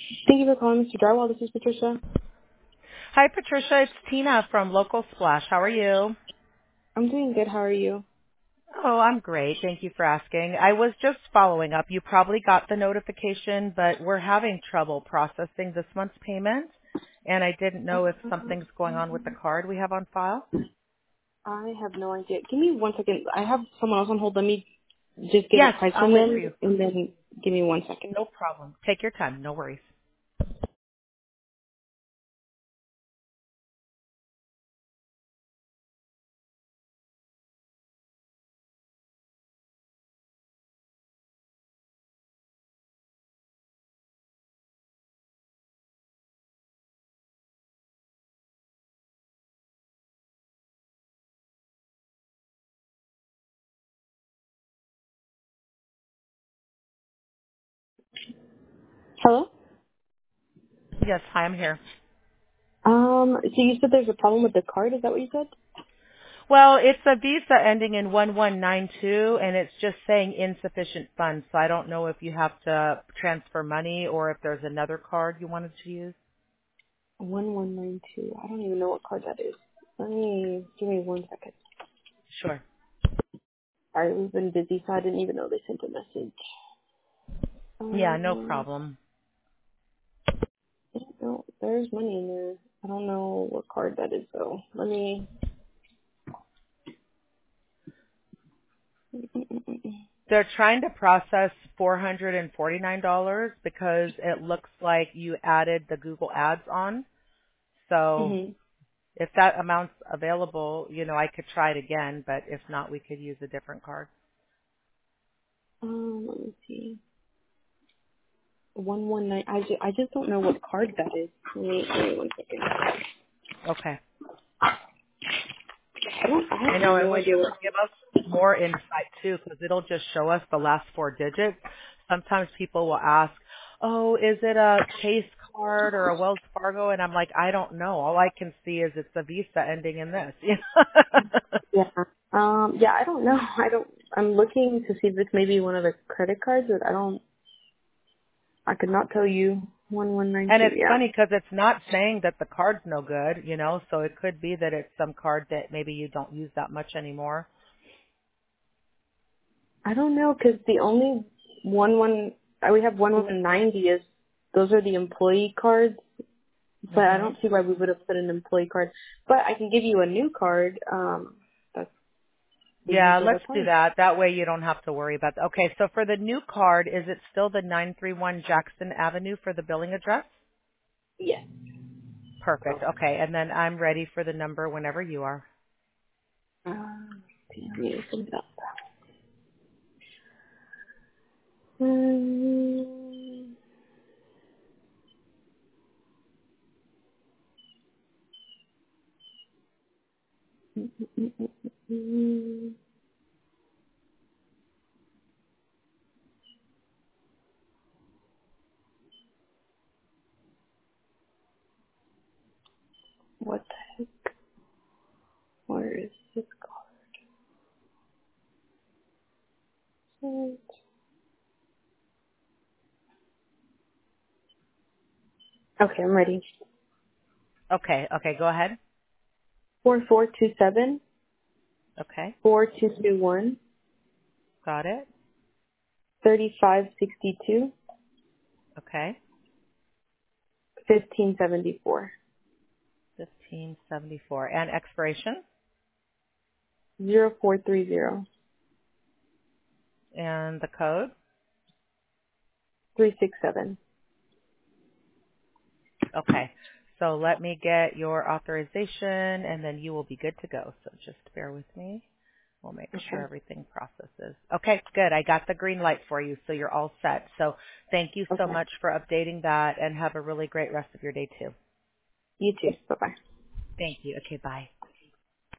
Thank you for calling, Mr. Drywall. This is Patricia. Hi, Patricia. It's Tina from Local Splash. How are you? I'm doing good. How are you? Oh, I'm great. Thank you for asking. I was just following up. You probably got the notification, but we're having trouble processing this month's payment, and I didn't know if something's going on with the card we have on file. I have no idea. Give me one second. I have someone else on hold. Let me just get a Yes, price I'll from wait for them, you. and then give me 1 second. No problem. Take your time. No worries. Hello? Yes, hi, I'm here. So you said there's a problem with the card. Is that what you said? Well, it's a Visa ending in 1192, and it's just saying insufficient funds. So I don't know if you have to transfer money or if there's another card you wanted to use. 1192. I don't even know what card that is. Give me 1 second. Sure. Sorry, we've been busy, so I didn't even know they sent a message. Yeah, no problem. No, there's money in there. I don't know what card that is, though. Let me... They're trying to process $449 because it looks like you added the Google Ads on. So Mm-hmm. if that amount's available, I could try it again, but if not, we could use a different card. Let me see. 119. I just don't know what card that is. Give me 1 second. Okay. I I have know, and no wish idea it what. would give us more insight too, because it'll just show us the last four digits. Sometimes people will ask, "Oh, is it a Chase card or a Wells Fargo?" And I'm like, "I don't know. All I can see is it's a Visa ending in this." Yeah. I don't know. I'm looking to see if it's maybe one of the credit cards, but I could not tell you. And 1192. it's Yeah. funny because it's not saying that the card's no good, so it could be that it's some card that maybe you don't use that much anymore. I don't know because the only we have 1190 is those are the employee cards, but I hmm don't see why we would have put an employee card. But I can give you a new card. That's we use Yeah, all the let's do time. that. That way you don't have to worry about that. Okay, so for the new card, is it still the 931 Jackson Avenue for the billing address? Yes. Perfect. Okay, and then I'm ready for the number whenever you are. Let me open it up. Um, what the heck? Where is this card? Okay, I'm ready. Okay, go ahead. 4427 Okay, 4221 got it. 3562 Okay, 1574 1574. And expiration 0430 and the code. 367. Okay. So let me get your authorization and then you will be good to go. So just bear with me. We'll make sure Okay. everything processes. Okay, good. I got the green light for you, so you're all set. So thank you so Okay. much for updating that and have a really great rest of your day too. You too. Bye bye. Thank you. Okay, bye.